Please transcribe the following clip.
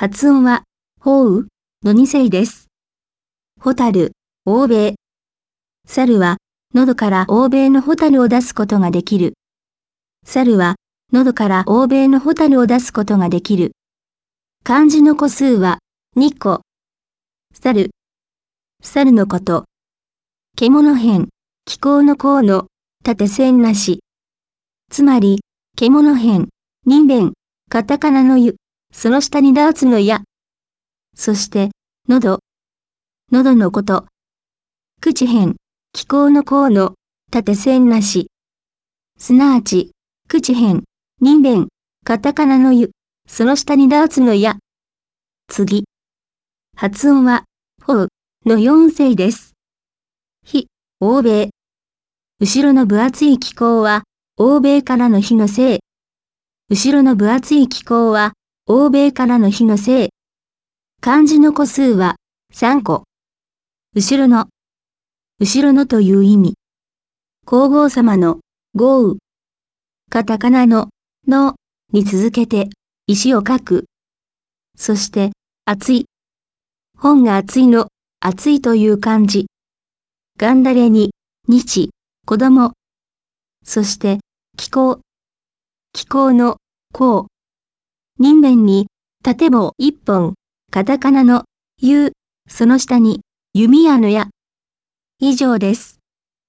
発音は、ほうの2声です。ホタル、欧米。猿は、喉から欧米のホタルを出すことができる。猿は、喉から欧米のホタルを出すことができる。漢字の個数は、2個。猿。猿のこと。獣編、気候の項の、縦線なし。つまり、獣編、人弁、カタカナのゆ、その下にダーツのや。そして、喉。喉のこと。口編、気候の項の、縦線なし。すなわち、口編、人弁、カタカナのゆ、その下にダーツのや。次。発音は、ほうの4声です。非、欧米。後ろの分厚い気候は、欧米からの非のせい。後ろの分厚い気候は、欧米からの非のせい。漢字の個数は、3個。後ろの。後ろのという意味。皇后様の、豪雨。カタカナの、の、に続けて、石を書く。そして、熱い。本が熱いの、熱いという漢字。ガンダレに、日、子供。そして、気候。気候の、こう。人弁に、縦棒一本、カタカナの、ゆう、その下に、弓矢の矢。以上です。